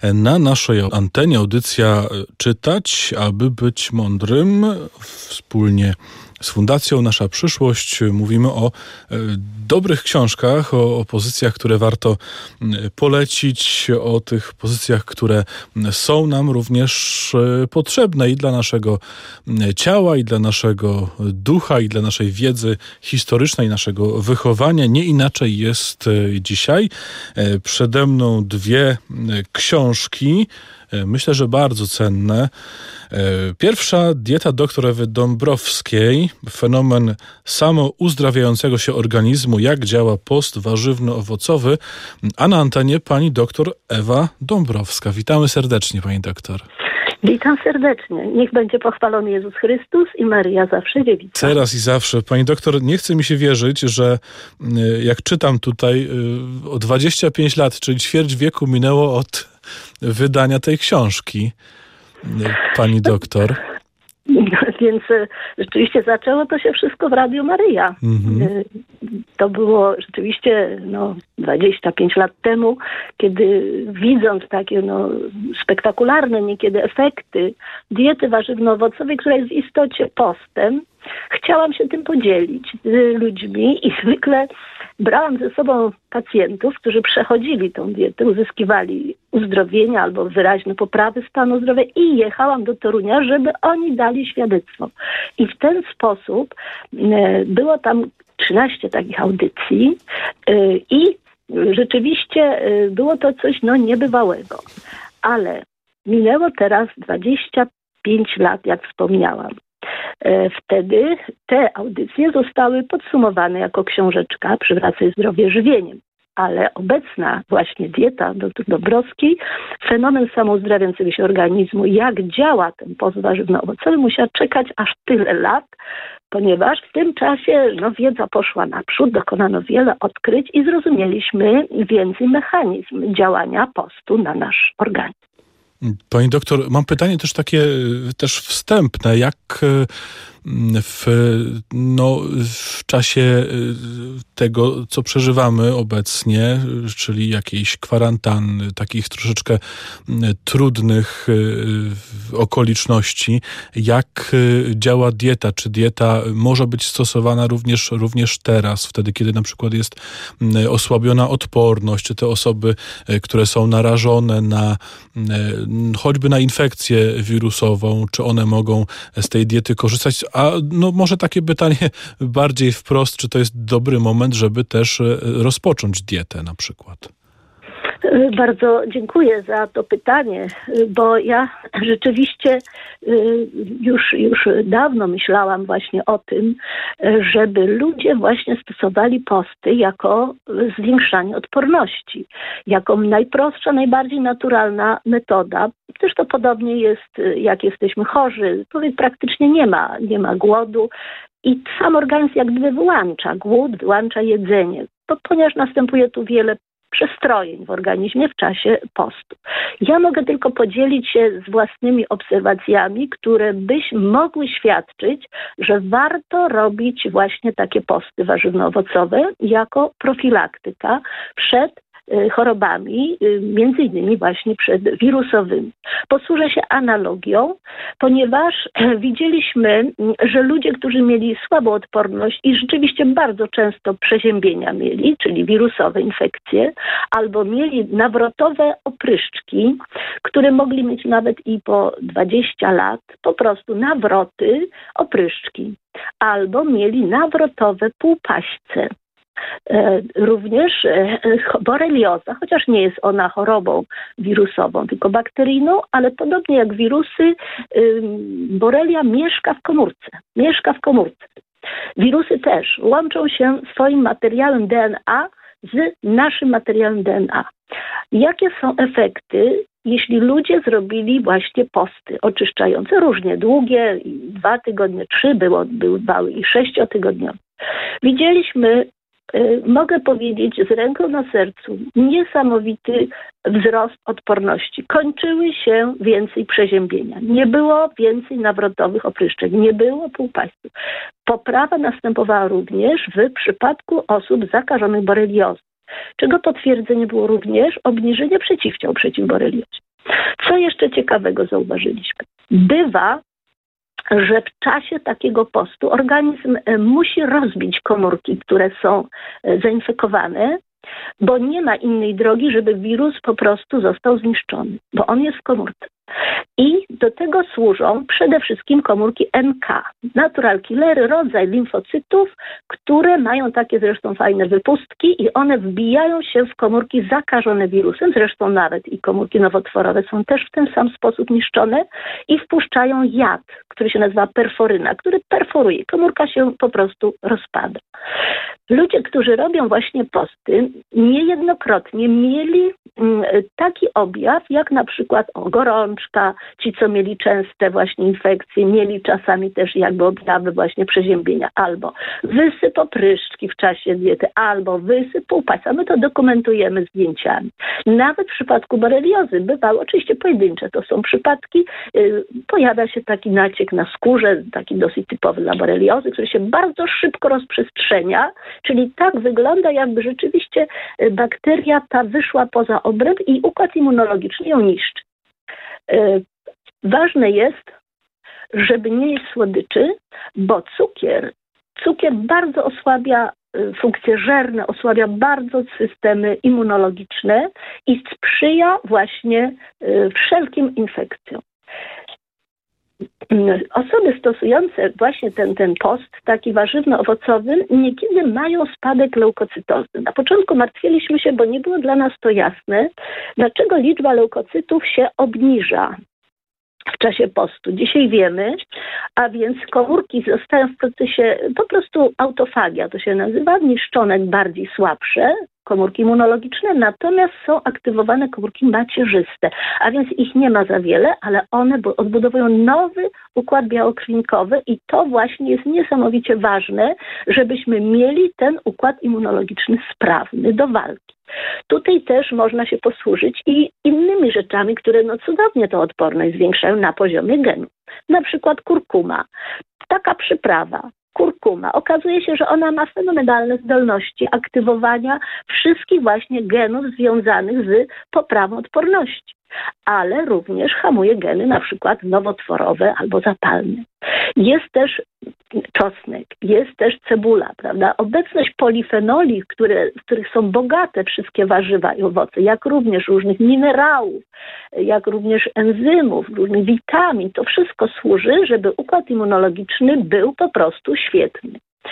na naszej antenie. Audycja Czytać, aby być mądrym. Wspólnie z Fundacją Nasza Przyszłość mówimy o dobrych książkach, o pozycjach, które warto polecić, o tych pozycjach, które są nam również potrzebne i dla naszego ciała, i dla naszego ducha, i dla naszej wiedzy historycznej, naszego wychowania. Nie inaczej jest dzisiaj. Przede mną dwie książki, myślę, że bardzo cenne. Pierwsza, Dieta dr Ewy Dąbrowskiej, fenomen samouzdrawiającego się organizmu, jak działa post warzywno-owocowy, a na antenie pani doktor Ewa Dąbrowska. Witamy serdecznie, pani doktor. Witam serdecznie. Niech będzie pochwalony Jezus Chrystus i Maryja zawsze dziewica. Teraz i zawsze. Pani doktor, nie chce mi się wierzyć, że jak czytam tutaj, o 25 lat, czyli ćwierć wieku minęło od wydania tej książki, pani doktor. Więc rzeczywiście zaczęło to się wszystko w Radiu Maryja. To było rzeczywiście 25 lat temu, kiedy widząc takie spektakularne niekiedy efekty diety warzywno-owocowej, która jest w istocie postem, chciałam się tym podzielić z ludźmi i zwykle brałam ze sobą pacjentów, którzy przechodzili tą dietę, uzyskiwali uzdrowienia albo wyraźne poprawy stanu zdrowia i jechałam do Torunia, żeby oni dali świadectwo. I w ten sposób było tam 13 takich audycji i rzeczywiście było to coś niebywałego. Ale minęło teraz 25 lat, jak wspomniałam. Wtedy te audycje zostały podsumowane jako książeczka Przywracaj zdrowie żywieniem. Ale obecna właśnie dieta dr Dąbrowskiej, fenomen samouzdrawiającego się organizmu, jak działa ten post warzywno-owocowy, musiała czekać aż tyle lat, ponieważ w tym czasie wiedza poszła naprzód, dokonano wiele odkryć i zrozumieliśmy więcej mechanizm działania postu na nasz organizm. Pani doktor, mam pytanie też wstępne. Jak w czasie tego, co przeżywamy obecnie, czyli jakiejś kwarantanny, takich troszeczkę trudnych okoliczności, jak działa dieta? Czy dieta może być stosowana również teraz, wtedy, kiedy na przykład jest osłabiona odporność, czy te osoby, które są narażone choćby na infekcję wirusową, czy one mogą z tej diety korzystać? A może takie pytanie bardziej wprost, czy to jest dobry moment, żeby też rozpocząć dietę na przykład? Bardzo dziękuję za to pytanie, bo ja rzeczywiście już dawno myślałam właśnie o tym, żeby ludzie właśnie stosowali posty jako zwiększanie odporności, jako najprostsza, najbardziej naturalna metoda. Zresztą podobnie jest, jak jesteśmy chorzy. Praktycznie nie ma głodu i sam organizm jak gdyby wyłącza głód, wyłącza jedzenie, ponieważ następuje tu wiele przestrojeń w organizmie w czasie postu. Ja mogę tylko podzielić się z własnymi obserwacjami, które mogły świadczyć, że warto robić właśnie takie posty warzywno-owocowe jako profilaktyka przed chorobami, między innymi właśnie przed wirusowymi. Posłużę się analogią, ponieważ widzieliśmy, że ludzie, którzy mieli słabą odporność i rzeczywiście bardzo często przeziębienia mieli, czyli wirusowe infekcje, albo mieli nawrotowe opryszczki, które mogli mieć nawet i po 20 lat, po prostu nawroty, opryszczki, albo mieli nawrotowe półpaśce. Również borelioza, chociaż nie jest ona chorobą wirusową, tylko bakteryjną, ale podobnie jak wirusy, borelia mieszka w komórce. Wirusy też łączą się swoim materiałem DNA z naszym materiałem DNA. Jakie są efekty, jeśli ludzie zrobili właśnie posty oczyszczające, różnie długie, 2 tygodnie, 3 bywały i 6-tygodniowe. Widzieliśmy, mogę powiedzieć z ręką na sercu, niesamowity wzrost odporności. Kończyły się więcej przeziębienia. Nie było więcej nawrotowych opryszczek. Nie było półpaśców. Poprawa następowała również w przypadku osób zakażonych boreliozą. Czego potwierdzenie było również obniżenie przeciwciał przeciw boreliozie. Co jeszcze ciekawego zauważyliśmy? Bywa, że w czasie takiego postu organizm musi rozbić komórki, które są zainfekowane, bo nie ma innej drogi, żeby wirus po prostu został zniszczony, bo on jest w komórce. I do tego służą przede wszystkim komórki NK, natural killery, rodzaj limfocytów, które mają takie zresztą fajne wypustki i one wbijają się w komórki zakażone wirusem, zresztą nawet i komórki nowotworowe są też w ten sam sposób niszczone i wpuszczają jad, który się nazywa perforyna, który perforuje. Komórka się po prostu rozpada. Ludzie, którzy robią właśnie posty, niejednokrotnie mieli taki objaw, jak na przykład gorączka, ci, co mieli częste właśnie infekcje, mieli czasami też jakby objawy właśnie przeziębienia, albo wysyp opryszczki w czasie diety, albo wysyp upaść, a my to dokumentujemy zdjęciami. Nawet w przypadku boreliozy bywały oczywiście pojedyncze, to są przypadki, pojawia się taki naciek na skórze, taki dosyć typowy dla boreliozy, który się bardzo szybko rozprzestrzenia, czyli tak wygląda, jakby rzeczywiście bakteria ta wyszła poza obręb i układ immunologiczny ją niszczy. Ważne jest, żeby nie jeść słodyczy, bo cukier bardzo osłabia funkcje żerne, osłabia bardzo systemy immunologiczne i sprzyja właśnie wszelkim infekcjom. Osoby stosujące właśnie ten post, taki warzywno-owocowy, niekiedy mają spadek leukocytozy. Na początku martwiliśmy się, bo nie było dla nas to jasne, dlaczego liczba leukocytów się obniża w czasie postu. Dzisiaj wiemy, a więc komórki zostają w procesie po prostu autofagia, to się nazywa, niszczone bardziej słabsze, komórki immunologiczne, natomiast są aktywowane komórki macierzyste, a więc ich nie ma za wiele, ale one odbudowują nowy układ białokrwinkowy i to właśnie jest niesamowicie ważne, żebyśmy mieli ten układ immunologiczny sprawny do walki. Tutaj też można się posłużyć i innymi rzeczami, które cudownie tą odporność zwiększają na poziomie genów. Na przykład kurkuma. Taka przyprawa. Kurkuma. Okazuje się, że ona ma fenomenalne zdolności aktywowania wszystkich właśnie genów związanych z poprawą odporności, ale również hamuje geny na przykład nowotworowe albo zapalne. Jest też czosnek, jest też cebula, prawda? Obecność polifenoli, w których są bogate wszystkie warzywa i owoce, jak również różnych minerałów, jak również enzymów, różnych witamin, to wszystko służy, żeby układ immunologiczny był po prostu świetny.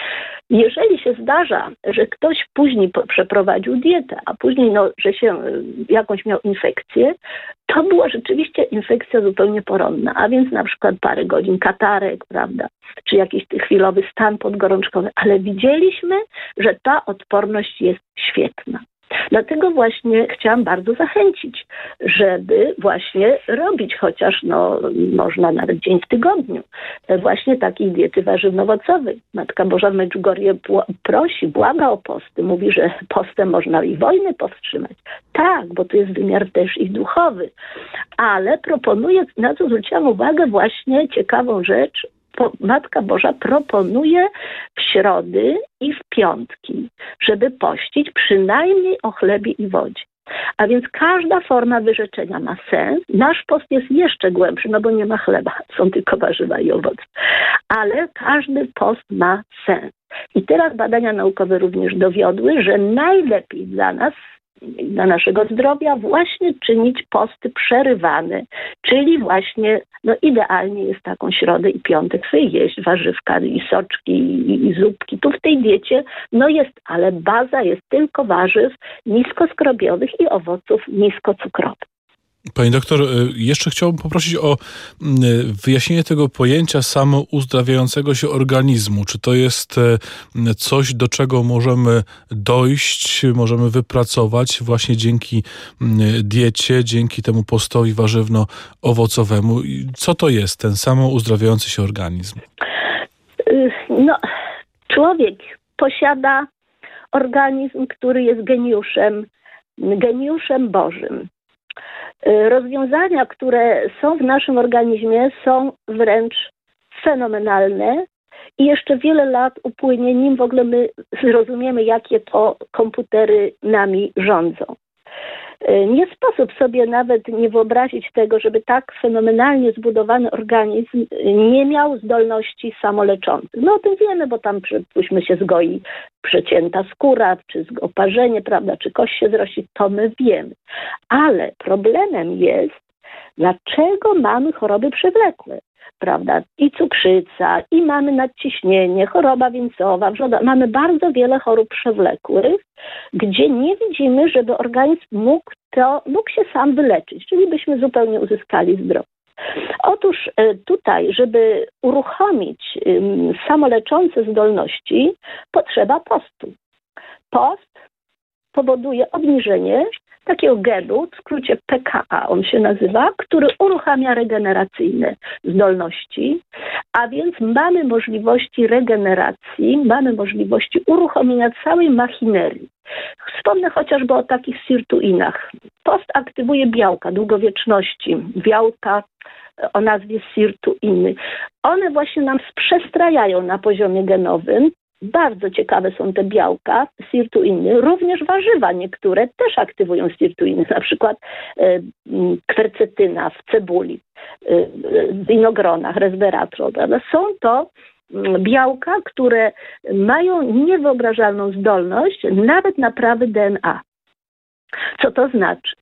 Jeżeli się zdarza, że ktoś później przeprowadził dietę, a później, że się jakąś miał infekcję, to była rzeczywiście infekcja zupełnie poronna, a więc na przykład parę godzin katarek, prawda, czy jakiś chwilowy stan podgorączkowy, ale widzieliśmy, że ta odporność jest świetna. Dlatego właśnie chciałam bardzo zachęcić, żeby właśnie robić chociaż, można nawet dzień w tygodniu, właśnie takiej diety warzywno-owocowej. Matka Boża w Medjugorje prosi, błaga o posty. Mówi, że postem można i wojnę powstrzymać. Tak, bo to jest wymiar też i duchowy. Ale proponuje, na co zwróciłam uwagę, właśnie ciekawą rzecz, Matka Boża proponuje w środy i w piątki, żeby pościć przynajmniej o chlebie i wodzie. A więc każda forma wyrzeczenia ma sens. Nasz post jest jeszcze głębszy, bo nie ma chleba, są tylko warzywa i owoce. Ale każdy post ma sens. I teraz badania naukowe również dowiodły, że najlepiej dla nas, dla naszego zdrowia właśnie czynić posty przerywane, czyli właśnie idealnie jest taką środę i piątek sobie jeść warzywka i soczki i zupki. Tu w tej diecie jest, ale baza jest tylko warzyw niskoskrobiowych i owoców niskocukrowych. Pani doktor, jeszcze chciałbym poprosić o wyjaśnienie tego pojęcia samouzdrawiającego się organizmu. Czy to jest coś, do czego możemy dojść, możemy wypracować właśnie dzięki diecie, dzięki temu postowi warzywno-owocowemu? Co to jest ten samouzdrawiający się organizm? Człowiek posiada organizm, który jest geniuszem Bożym. Rozwiązania, które są w naszym organizmie, są wręcz fenomenalne i jeszcze wiele lat upłynie, nim w ogóle my zrozumiemy, jakie to komputery nami rządzą. Nie sposób sobie nawet nie wyobrazić tego, żeby tak fenomenalnie zbudowany organizm nie miał zdolności samoleczących. No o tym wiemy, bo tam przypuśćmy się zgoi przecięta skóra, czy oparzenie, prawda, czy kość się zrości, to my wiemy. Ale problemem jest, dlaczego mamy choroby przewlekłe. Prawda? I cukrzyca, i mamy nadciśnienie, choroba wieńcowa, wrzoda. Mamy bardzo wiele chorób przewlekłych, gdzie nie widzimy, żeby organizm mógł się sam wyleczyć, czyli byśmy zupełnie uzyskali zdrowie. Otóż tutaj, żeby uruchomić samoleczące zdolności, potrzeba postu. Post powoduje obniżenie takiego genu, w skrócie PKA on się nazywa, który uruchamia regeneracyjne zdolności, a więc mamy możliwości regeneracji, mamy możliwości uruchomienia całej machinerii. Wspomnę chociażby o takich sirtuinach. Post aktywuje białka długowieczności, białka o nazwie sirtuiny. One właśnie nam przestrajają na poziomie genowym. Bardzo ciekawe są te białka, sirtuiny. Również warzywa niektóre też aktywują sirtuiny, na przykład kwercetyna w cebuli, w winogronach, resveratrol. Są to białka, które mają niewyobrażalną zdolność nawet naprawy DNA. Co to znaczy?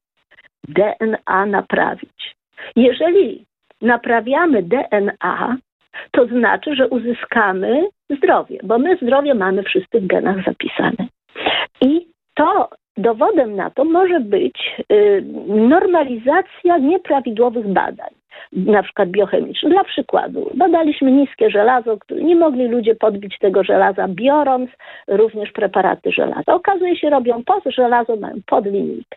DNA naprawić. Jeżeli naprawiamy DNA, to znaczy, że uzyskamy zdrowie, bo my zdrowie mamy wszyscy w genach zapisane. I to dowodem na to może być normalizacja nieprawidłowych badań, na przykład biochemicznych. Dla przykładu, badaliśmy niskie żelazo, które nie mogli ludzie podbić tego żelaza, biorąc również preparaty żelaza. Okazuje się, robią żelazo, mają podlinijkę.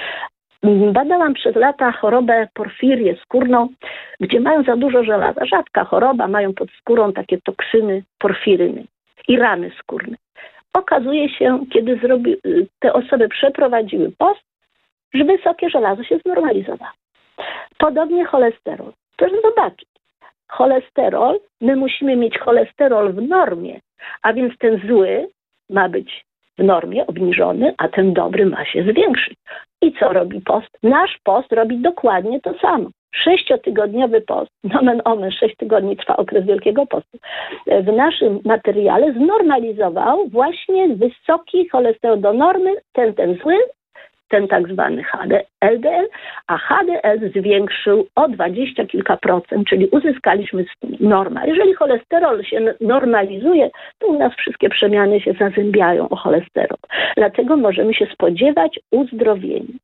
Badałam przez lata chorobę porfirię skórną, gdzie mają za dużo żelaza. Rzadka choroba, mają pod skórą takie toksyny porfiryny i rany skórne. Okazuje się, kiedy te osoby przeprowadziły post, że wysokie żelazo się znormalizowało. Podobnie cholesterol. Proszę zobaczyć, cholesterol, my musimy mieć cholesterol w normie, a więc ten zły ma być w normie, obniżony, a ten dobry ma się zwiększyć. I co robi post? Nasz post robi dokładnie to samo. 6-tygodniowy post, nomen omen, 6 tygodni trwa okres Wielkiego Postu, w naszym materiale znormalizował właśnie wysoki cholesterol do normy, ten zły, ten tak zwany LDL, a HDL zwiększył o 20 kilka procent, czyli uzyskaliśmy normę. Jeżeli cholesterol się normalizuje, to u nas wszystkie przemiany się zazębiają o cholesterol. Dlatego możemy się spodziewać uzdrowienia.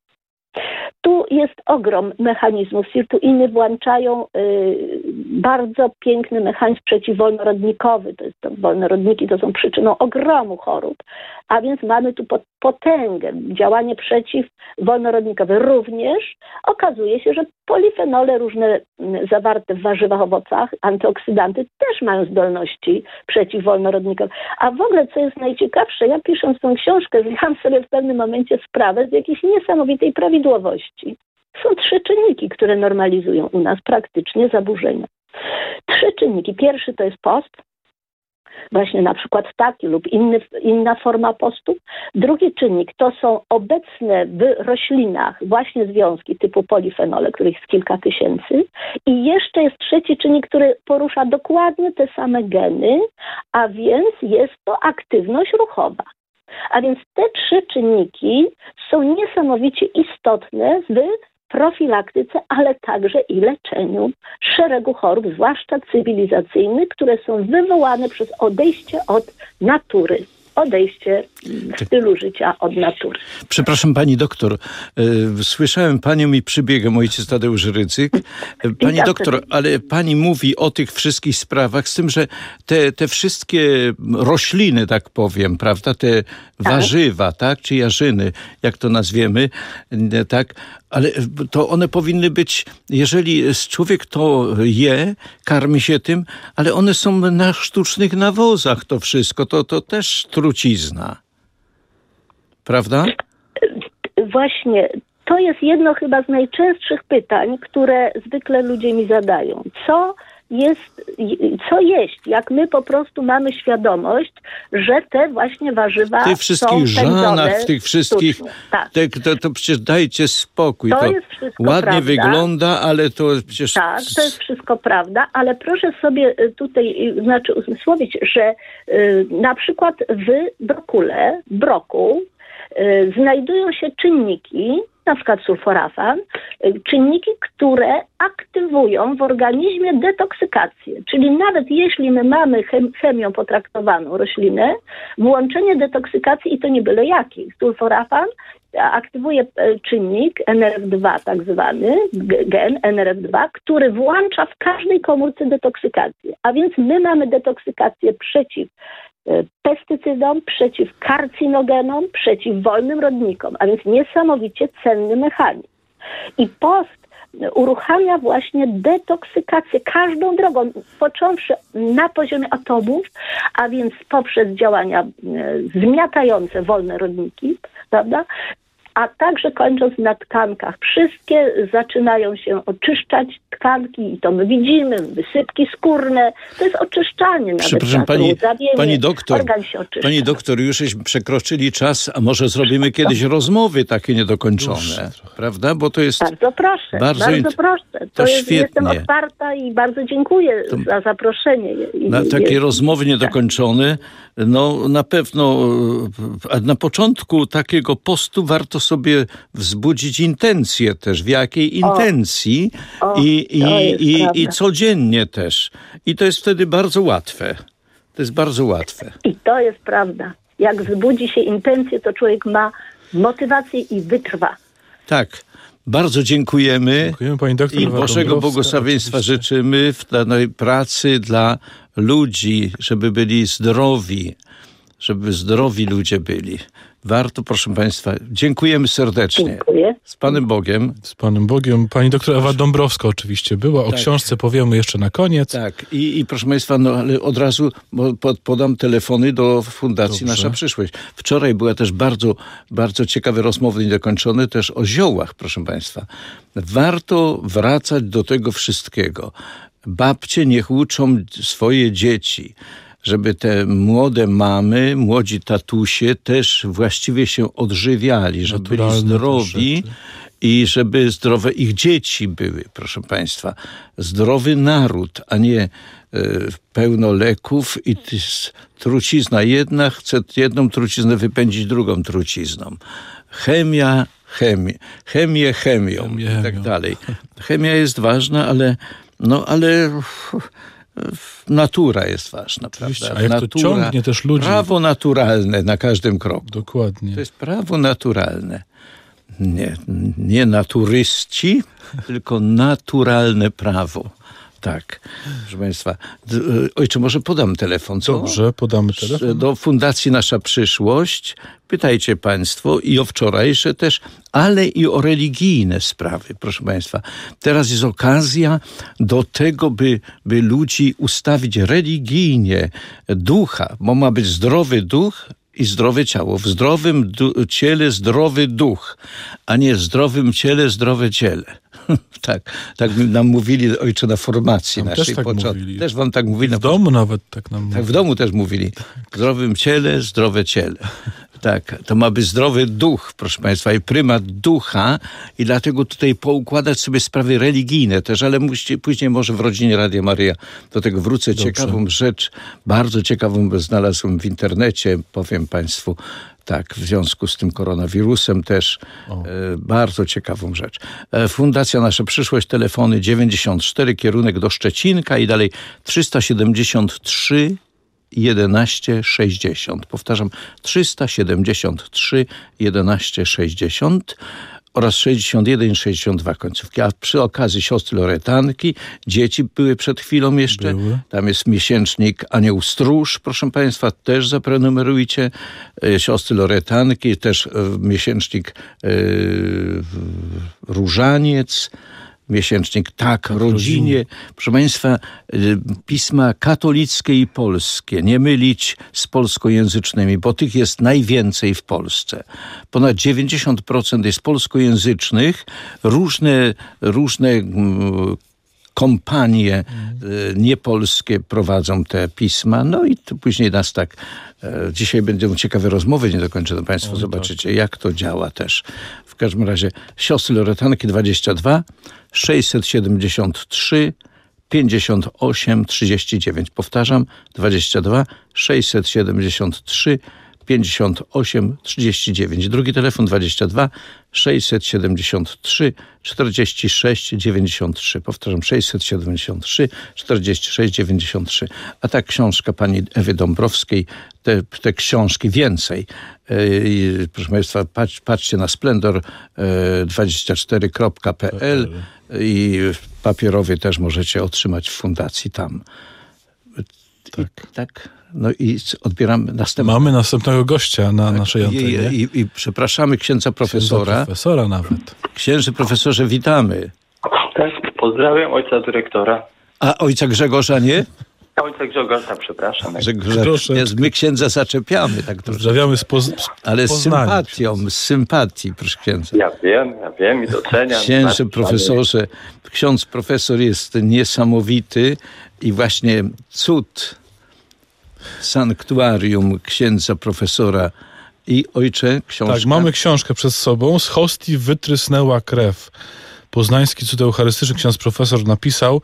Tu jest ogrom mechanizmów. Sirtuiny włączają bardzo piękny mechanizm przeciwwolnorodnikowy. Wolnorodniki to są przyczyną ogromu chorób, a więc mamy tu potęgę, działanie przeciwwolnorodnikowe. Również okazuje się, że polifenole różne zawarte w warzywach, owocach, antyoksydanty też mają zdolności przeciwwolnorodnikowe. A w ogóle, co jest najciekawsze, ja pisząc tę książkę, zdałam sobie w pewnym momencie sprawę z jakiejś niesamowitej prawidłowości. Są 3 czynniki, które normalizują u nas praktycznie zaburzenia. 3 czynniki. Pierwszy to jest post, właśnie na przykład taki lub inna forma postu. Drugi czynnik to są obecne w roślinach właśnie związki typu polifenole, których jest kilka tysięcy. I jeszcze jest 3 czynnik, który porusza dokładnie te same geny, a więc jest to aktywność ruchowa. A więc te 3 czynniki są niesamowicie istotne w profilaktyce, ale także i leczeniu szeregu chorób, zwłaszcza cywilizacyjnych, które są wywołane przez odejście od natury. Odejście w stylu życia od natury. Przepraszam pani doktor, słyszałem panią i przybiegam ojciec Tadeusz Rydzyk. Pani doktor, ale pani mówi o tych wszystkich sprawach, z tym, że te wszystkie rośliny, tak powiem, prawda, te warzywa, tak, czy jarzyny, jak to nazwiemy, tak, ale to one powinny być, jeżeli człowiek to je, karmi się tym, ale one są na sztucznych nawozach, to wszystko, to też trucizna. Prawda? Właśnie, to jest jedno chyba z najczęstszych pytań, które zwykle ludzie mi zadają. Co co jeść, jak my po prostu mamy świadomość, że te właśnie warzywa w tych wszystkich żanach, w tych wszystkich, tak. To przecież dajcie spokój. To jest wszystko ładnie prawda. wygląda, ale to przecież... Tak, to jest wszystko prawda, ale proszę sobie tutaj uzmysłowić, że na przykład w broku znajdują się czynniki, na przykład sulforafan, czynniki, które aktywują w organizmie detoksykację. Czyli nawet jeśli my mamy chemią potraktowaną roślinę, włączenie detoksykacji i to nie byle jaki. Sulforafan aktywuje czynnik NRF2, tak zwany gen NRF2, który włącza w każdej komórce detoksykację. A więc my mamy detoksykację przeciw pestycydom, przeciw karcinogenom, przeciw wolnym rodnikom, a więc niesamowicie cenny mechanizm. I post uruchamia właśnie detoksykację każdą drogą, począwszy na poziomie atomów, a więc poprzez działania zmiatające wolne rodniki, prawda? A także kończąc na tkankach. Wszystkie zaczynają się oczyszczać tkanki i to my widzimy, wysypki skórne. To jest oczyszczanie. Przepraszam, pani doktor, już żeśmy przekroczyli czas, a może zrobimy kiedyś rozmowy takie niedokończone, prawda? Bo to jest... Bardzo proszę, bardzo proszę. To świetnie. Jestem otwarta i bardzo dziękuję za zaproszenie. Na takie rozmowy niedokończone, no na pewno na początku takiego postu warto sobie wzbudzić intencję też. W jakiej intencji i codziennie też. I to jest wtedy bardzo łatwe. To jest bardzo łatwe. I to jest prawda. Jak wzbudzi się intencję, to człowiek ma motywację i wytrwa. Tak. Bardzo dziękujemy. Dziękujemy pani doktor. I Bożego błogosławieństwa życzymy w danej pracy dla ludzi, żeby byli zdrowi. Żeby zdrowi ludzie byli. Warto, proszę państwa. Dziękujemy serdecznie. Dziękuję. Z Panem Bogiem. Z Panem Bogiem. Pani doktor Ewa Dąbrowska oczywiście była. O książce powiemy jeszcze na koniec. Tak. I proszę państwa, no ale od razu podam telefony do Fundacji Nasza Przyszłość. Wczoraj była też bardzo, bardzo ciekawe rozmowy niedokończone też o ziołach, proszę państwa. Warto wracać do tego wszystkiego. Babcie niech uczą swoje dzieci, żeby te młode mamy, młodzi tatusie też właściwie się odżywiali, żeby byli zdrowi i żeby zdrowe ich dzieci były, proszę państwa. Zdrowy naród, a nie pełno leków i trucizna jedna chce jedną truciznę wypędzić drugą trucizną. Chemią i tak dalej. Chemia jest ważna, ale natura jest ważna, prawda? A jak to ciągnie też ludzi. Prawo naturalne na każdym kroku. Dokładnie. To jest prawo naturalne. Nie naturyści, tylko naturalne prawo. Tak, proszę państwa. Ojcze, może podam telefon, co? Dobrze, podamy telefon. Do Fundacji Nasza Przyszłość. Pytajcie państwo i o wczorajsze też, ale i o religijne sprawy, proszę państwa. Teraz jest okazja do tego, by ludzi ustawić religijnie, ducha, bo ma być zdrowy duch i zdrowe ciało. W zdrowym ciele zdrowy duch, a nie w zdrowym ciele zdrowe ciele. Tak nam mówili, ojcze, na formacji naszej. Też tak mówili. Też wam tak mówili. W domu nawet tak nam mówili. Tak, w domu też mówili. W zdrowym ciele zdrowe ciele. Tak, to ma być zdrowy duch, proszę państwa, i prymat ducha i dlatego tutaj poukładać sobie sprawy religijne też, ale później może w rodzinie Radia Maryja do tego wrócę. Dobrze. Ciekawą rzecz, bardzo ciekawą znalazłem w internecie, powiem państwu, tak, w związku z tym koronawirusem też bardzo ciekawą rzecz. Fundacja Nasza Przyszłość, telefony 94, kierunek do Szczecinka i dalej 373 11 60. Powtarzam, 373 11 60 oraz 61 62 końcówki. A przy okazji siostry Loretanki, dzieci były przed chwilą jeszcze. Tam jest miesięcznik Anioł Stróż, proszę państwa, też zaprenumerujcie. Siostry Loretanki, też miesięcznik Różaniec. Miesięcznik Tak, rodzinie. Proszę państwa, pisma katolickie i polskie. Nie mylić z polskojęzycznymi, bo tych jest najwięcej w Polsce. Ponad 90% jest polskojęzycznych. Różne kompanie niepolskie prowadzą te pisma. No i to później nas tak... Dzisiaj będą ciekawe rozmowy, nie dokończę, to Państwo zobaczycie, jak to działa też. W każdym razie siostry Loretanki 22 673 58 39. Powtarzam, 22 673 58 39. Drugi telefon 22 673 46 93. Powtarzam, 673 46 93. A ta książka pani Ewy Dąbrowskiej, te książki więcej. Proszę Państwa, patrzcie na splendor24.pl i papierowie też możecie otrzymać w fundacji tam. Tak. No i odbieramy następnego. Mamy następnego gościa na naszej antenie. I przepraszamy księdza profesora. Profesora nawet. Księży profesorze, witamy. Tak, pozdrawiam ojca dyrektora. A ojca Grzegorza nie? Ojca Grzegorza, przepraszam. My księdza zaczepiamy. Tak pozdrawiamy ale z sympatią, z sympatii, proszę księdza. Ja wiem i doceniam. Księże profesorze, ksiądz profesor jest niesamowity i właśnie cud sanktuarium księdza profesora. I ojcze, książka. Tak, mamy książkę przed sobą. Z hostii wytrysnęła krew. Poznański cud eucharystyczny ksiądz profesor napisał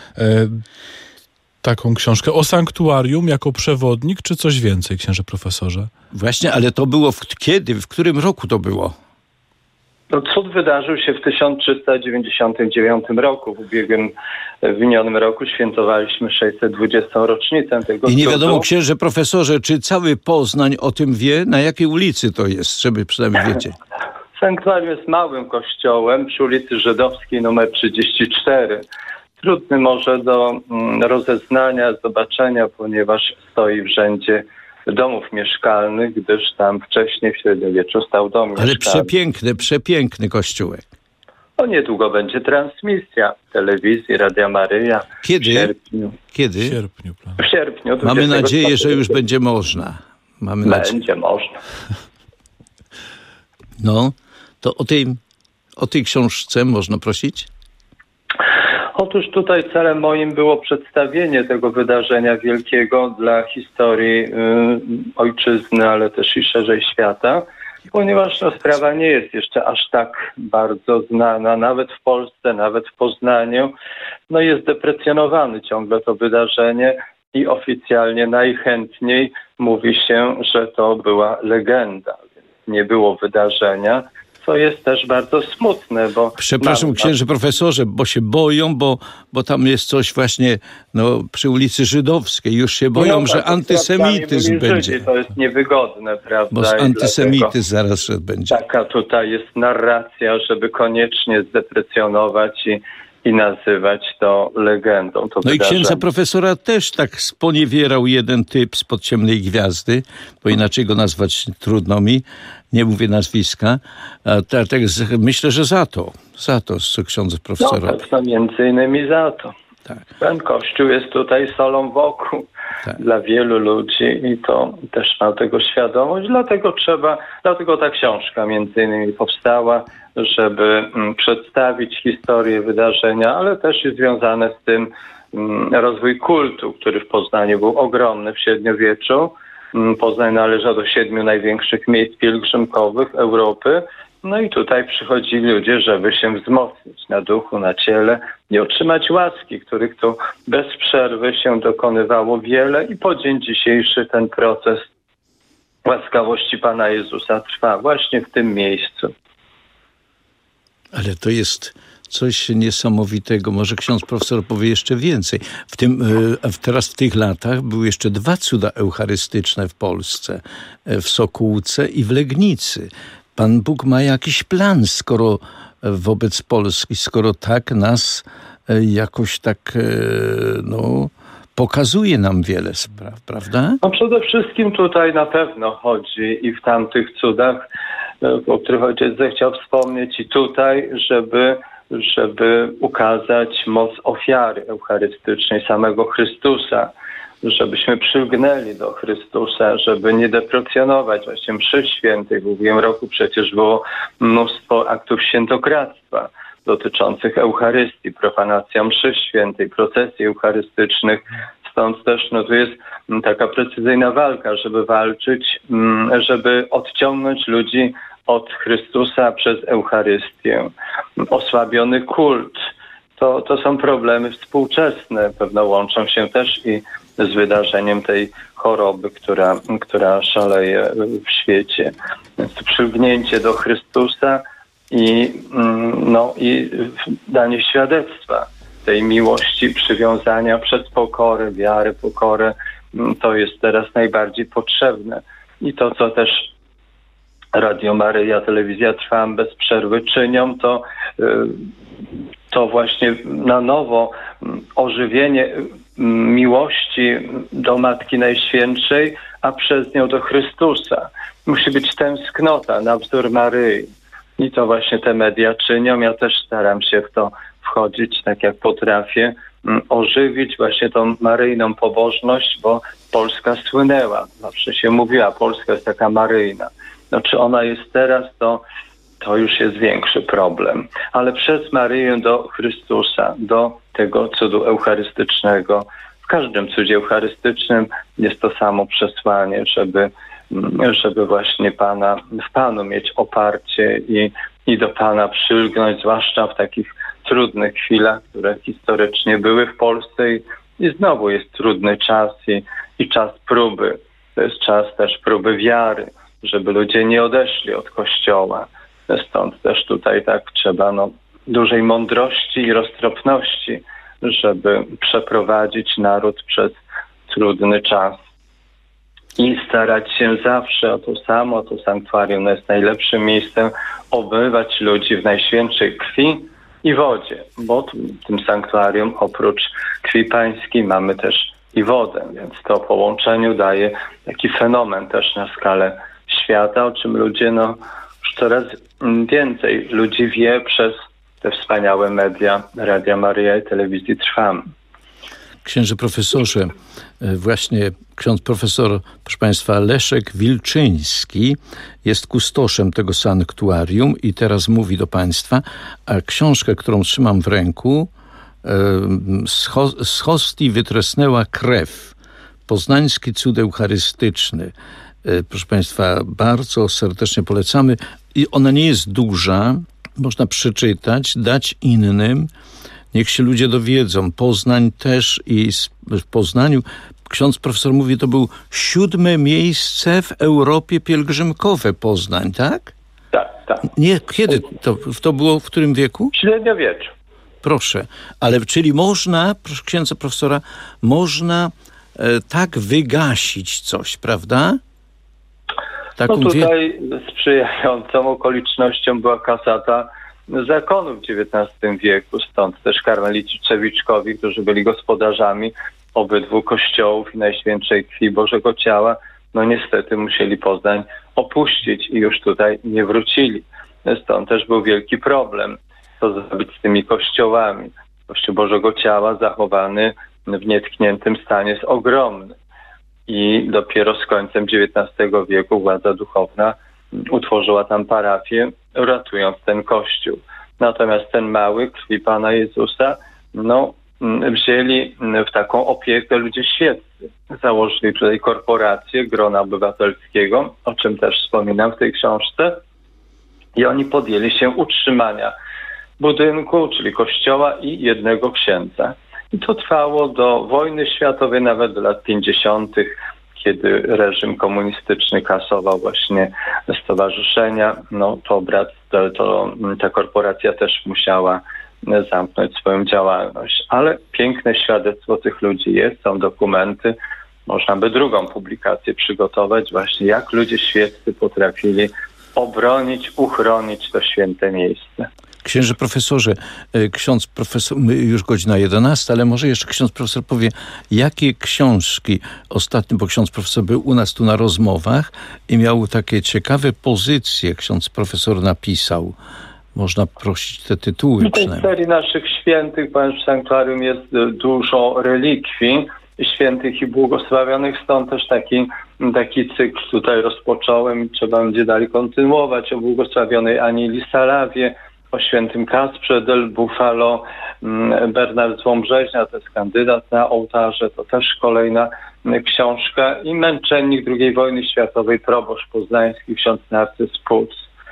taką książkę o sanktuarium jako przewodnik, czy coś więcej, księże profesorze? Właśnie, ale to było kiedy? W którym roku to było? No, cud wydarzył się w 1399 roku. W minionym roku świętowaliśmy 620. rocznicę tego I nie wiadomo, cudu. księże profesorze, czy cały Poznań o tym wie? Na jakiej ulicy to jest, żeby przynajmniej wiecie? Sanktuarium jest małym kościołem przy ulicy Żydowskiej nr 34. Trudny może do rozeznania, zobaczenia, ponieważ stoi w rzędzie domów mieszkalnych, gdyż tam wcześniej w średniowieczu stał dom mieszkalny. Ale przepiękny kościółek. No niedługo będzie transmisja telewizji, Radia Maryja. Kiedy? W sierpniu. Kiedy? W sierpniu. Mamy nadzieję, że już będzie można. Będzie można. No, to o tej książce można prosić? Otóż tutaj celem moim było przedstawienie tego wydarzenia wielkiego dla historii ojczyzny, ale też i szerzej świata, ponieważ sprawa nie jest jeszcze aż tak bardzo znana, nawet w Polsce, nawet w Poznaniu. No jest deprecjonowane ciągle to wydarzenie i oficjalnie najchętniej mówi się, że to była legenda. Nie było wydarzenia, co jest też bardzo smutne, bo... Przepraszam, księże profesorze, bo się boją, bo tam jest coś właśnie przy ulicy Żydowskiej. Już się boją, że antysemityzm będzie. To jest niewygodne, prawda? Bo antysemityzm zaraz będzie. Taka tutaj jest narracja, żeby koniecznie zdeprecjonować i nazywać to legendą. To i księdza profesora też tak sponiewierał jeden typ spod ciemnej gwiazdy, bo inaczej go nazwać trudno mi, nie mówię nazwiska. Myślę, że za to co ksiądz profesora. No między innymi za to. Tak. Ten kościół jest tutaj solą wokół dla wielu ludzi i to też ma tego świadomość. Dlatego ta książka między innymi powstała, żeby przedstawić historię wydarzenia, ale też i związane z tym rozwój kultu, który w Poznaniu był ogromny w średniowieczu. Poznań należał do 7 największych miejsc pielgrzymkowych Europy. No i tutaj przychodzili ludzie, żeby się wzmocnić na duchu, na ciele i otrzymać łaski, których tu bez przerwy się dokonywało wiele i po dzień dzisiejszy ten proces łaskawości Pana Jezusa trwa właśnie w tym miejscu. Ale to jest coś niesamowitego. Może ksiądz profesor powie jeszcze więcej. Teraz w tych latach były jeszcze 2 cuda eucharystyczne w Polsce. W Sokółce i w Legnicy. Pan Bóg ma jakiś plan, skoro wobec Polski, skoro tak nas jakoś tak pokazuje nam wiele spraw, prawda? No przede wszystkim tutaj na pewno chodzi i w tamtych cudach, o których ojciec zechciał wspomnieć i tutaj, żeby ukazać moc ofiary eucharystycznej samego Chrystusa, żebyśmy przylgnęli do Chrystusa, żeby nie deprecjonować właśnie mszy świętych. W ubiegłym roku przecież było mnóstwo aktów świętokradztwa. dotyczących Eucharystii, profanacja mszy świętej, procesji eucharystycznych. Stąd też tu jest taka precyzyjna walka, żeby walczyć, żeby odciągnąć ludzi od Chrystusa przez Eucharystię. Osłabiony kult. To są problemy współczesne. Pewno łączą się też i z wydarzeniem tej choroby, która szaleje w świecie. Więc to przylgnięcie do Chrystusa i danie świadectwa tej miłości, przywiązania przez pokorę, wiarę, pokorę. To jest teraz najbardziej potrzebne. I to, co też Radio Maryja, Telewizja Trwam bez przerwy czynią, to właśnie na nowo ożywienie miłości do Matki Najświętszej, a przez nią do Chrystusa. Musi być tęsknota na wzór Maryi. I to właśnie te media czynią. Ja też staram się w to wchodzić tak jak potrafię, ożywić właśnie tą maryjną pobożność, bo Polska słynęła. Zawsze się mówiła, Polska jest taka maryjna. No czy ona jest teraz, to już jest większy problem. Ale przez Maryję do Chrystusa, do tego cudu eucharystycznego. W każdym cudzie eucharystycznym jest to samo przesłanie, żeby właśnie w Panu mieć oparcie i do Pana przylgnąć, zwłaszcza w takich trudnych chwilach, które historycznie były w Polsce i znowu jest trudny czas i czas próby. To jest czas też próby wiary, żeby ludzie nie odeszli od Kościoła. Stąd też tutaj tak trzeba dużej mądrości i roztropności, żeby przeprowadzić naród przez trudny czas. I starać się zawsze o to samo, to sanktuarium jest najlepszym miejscem, obmywać ludzi w najświętszej krwi i wodzie, bo w tym sanktuarium oprócz krwi pańskiej mamy też i wodę, więc to połączeniu daje taki fenomen też na skalę świata, o czym ludzie już coraz więcej ludzi wie przez te wspaniałe media Radia Maryja i Telewizji Trwam. Księże profesorze, właśnie ksiądz profesor, proszę Państwa, Leszek Wilczyński jest kustoszem tego sanktuarium i teraz mówi do Państwa, a książkę, którą trzymam w ręku, z hostii wytresnęła krew. Poznański cud eucharystyczny. Proszę Państwa, bardzo serdecznie polecamy. I ona nie jest duża, można przeczytać, dać innym. Niech się ludzie dowiedzą. Poznań też i w Poznaniu, ksiądz profesor mówi, to był 7. miejsce w Europie pielgrzymkowe Poznań, tak? Tak. Nie, kiedy? To było w którym wieku? W średniowieczu. Proszę, ale czyli można, proszę księdza profesora, można tak wygasić coś, prawda? Tutaj sprzyjającą okolicznością była kasata zakonu w XIX wieku, stąd też karmelici Trzewiczkowi, którzy byli gospodarzami obydwu kościołów i Najświętszej Krwi Bożego Ciała, niestety musieli Poznań opuścić i już tutaj nie wrócili. Stąd też był wielki problem, co zrobić z tymi kościołami. Kościół Bożego Ciała zachowany w nietkniętym stanie jest ogromny. I dopiero z końcem XIX wieku władza duchowna utworzyła tam parafię, ratując ten kościół. Natomiast ten mały, krwi Pana Jezusa, wzięli w taką opiekę ludzie świeccy. Założyli tutaj korporację Grona Obywatelskiego, o czym też wspominam w tej książce. I oni podjęli się utrzymania budynku, czyli kościoła i jednego księdza. I to trwało do wojny światowej, nawet do lat 50., kiedy reżim komunistyczny kasował właśnie stowarzyszenia. Ta korporacja też musiała zamknąć swoją działalność. Ale piękne świadectwo tych ludzi jest, są dokumenty. Można by drugą publikację przygotować, właśnie jak ludzie świeccy potrafili obronić, uchronić to święte miejsce. Księże profesorze, ksiądz profesor, już godzina 11, ale może jeszcze ksiądz profesor powie, jakie książki ostatnio, bo ksiądz profesor był u nas tu na rozmowach i miał takie ciekawe pozycje, ksiądz profesor napisał. Można prosić te tytuły. W tej serii naszych świętych, ponieważ w sanktuarium jest dużo relikwii świętych i błogosławionych, stąd też taki cykl tutaj rozpocząłem i trzeba będzie dalej kontynuować o błogosławionej Anieli Salawie, o świętym Kasprze del Bufalo. Bernard z Łombrzeźnia, to jest kandydat na ołtarze, to też kolejna książka. I męczennik II wojny światowej, proboszcz poznański, ksiądz Narcyz Puc.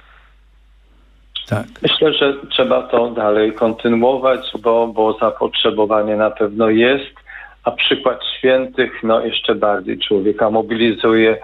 Tak. Myślę, że trzeba to dalej kontynuować, bo zapotrzebowanie na pewno jest, a przykład świętych jeszcze bardziej człowieka mobilizuje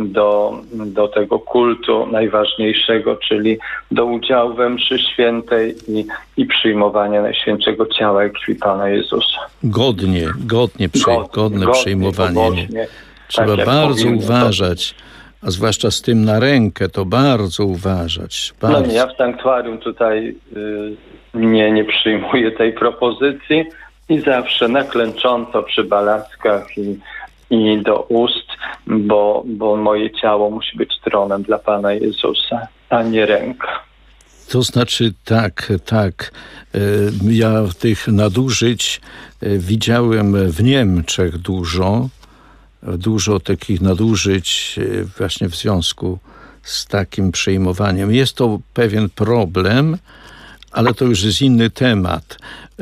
do tego kultu najważniejszego, czyli do udziału we mszy świętej i przyjmowania Najświętszego Ciała i Krwi Pana Jezusa. Godne przyjmowanie. Pobożnie, Trzeba tak bardzo uważać, a zwłaszcza z tym na rękę, to bardzo uważać. Bardzo. Ja w sanktuarium tutaj nie przyjmuję tej propozycji i zawsze na klęcząco przy balaskach i do ust, bo moje ciało musi być tronem dla Pana Jezusa, a nie ręka. To znaczy tak. Ja tych nadużyć widziałem w Niemczech dużo takich nadużyć właśnie w związku z takim przyjmowaniem. Jest to pewien problem, ale to już jest inny temat.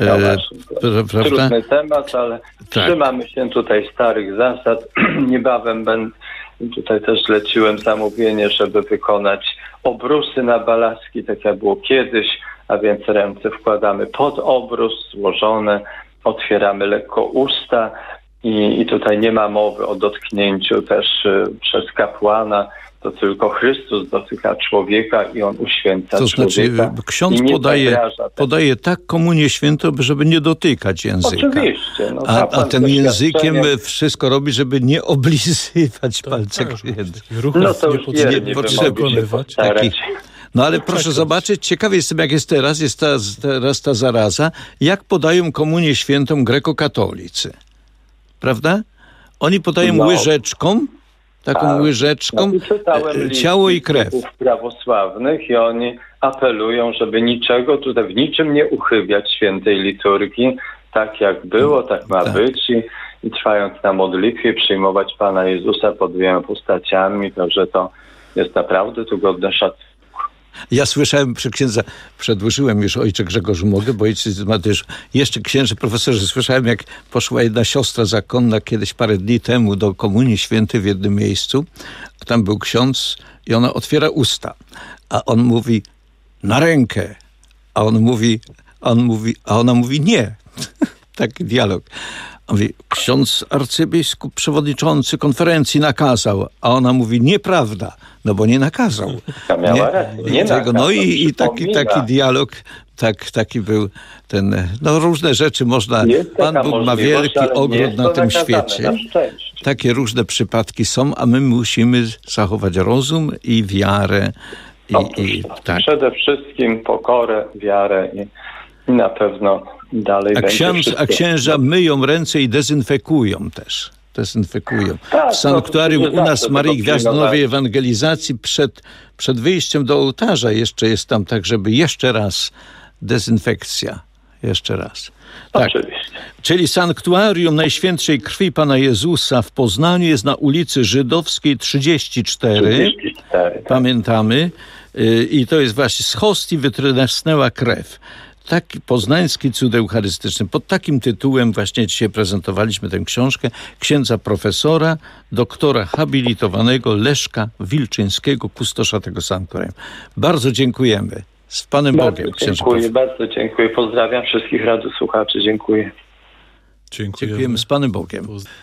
Trudny temat, ale trzymamy się tutaj starych zasad. Niebawem tutaj też zleciłem zamówienie, żeby wykonać obrusy na balaski, tak jak było kiedyś, a więc ręce wkładamy pod obrus, złożone, otwieramy lekko usta i tutaj nie ma mowy o dotknięciu też przez kapłana. To tylko Chrystus dotyka człowieka i on uświęca człowieka. To znaczy ksiądz podaje tak komunię świętą, żeby nie dotykać języka. Oczywiście. A ten językiem wszystko robi, żeby nie oblizywać palce ruchów to już nie przekonywać. No ale proszę zobaczyć, ciekawy jestem, jak jest teraz. Jest teraz ta zaraza. Jak podają komunię świętą grekokatolicy? Prawda? Oni podają łyżeczką, łyżeczką, ciało i krew. Prawosławnych i oni apelują, żeby niczego tutaj w niczym nie uchybiać świętej liturgii. Tak jak było, tak ma być i trwając na modlitwie przyjmować Pana Jezusa pod dwiema postaciami, że to jest naprawdę tu godne szacunku. Ja słyszałem przy księdza, przedłużyłem już, ojcze Grzegorzu, mogę, bo ojciec Mateusz, jeszcze księże profesorze, słyszałem, jak poszła jedna siostra zakonna kiedyś parę dni temu do Komunii Świętej w jednym miejscu, a tam był ksiądz i ona otwiera usta, a on mówi na rękę, a ona mówi nie. Taki dialog. On mówi, ksiądz arcybiskup, przewodniczący konferencji nakazał, a ona mówi, nieprawda, bo nie nakazał. I taki dialog, taki był ten, różne rzeczy można, Pan Bóg ma wielki ogród na tym świecie. Takie różne przypadki są, a my musimy zachować rozum i wiarę. Przede wszystkim pokorę, wiarę i na pewno dalej a księża myją ręce i dezynfekują też. W sanktuarium u nas Maryi Gwiazdy Nowej Ewangelizacji przed wyjściem do ołtarza jeszcze jest tam tak, żeby jeszcze raz dezynfekcja. Jeszcze raz. Tak. Oczywiście. Czyli sanktuarium Najświętszej Krwi Pana Jezusa w Poznaniu jest na ulicy Żydowskiej 34. Pamiętamy. I to jest właśnie z hostii wytrysnęła krew. Taki poznański cud eucharystyczny. Pod takim tytułem właśnie dzisiaj prezentowaliśmy tę książkę księdza profesora, doktora habilitowanego Leszka Wilczyńskiego, kustosza tego sanktuarium. Bardzo dziękujemy. Z Panem Bogiem. Bardzo dziękuję. Pozdrawiam wszystkich radiosłuchaczy. Dziękuję. Dziękujemy. Z Panem Bogiem.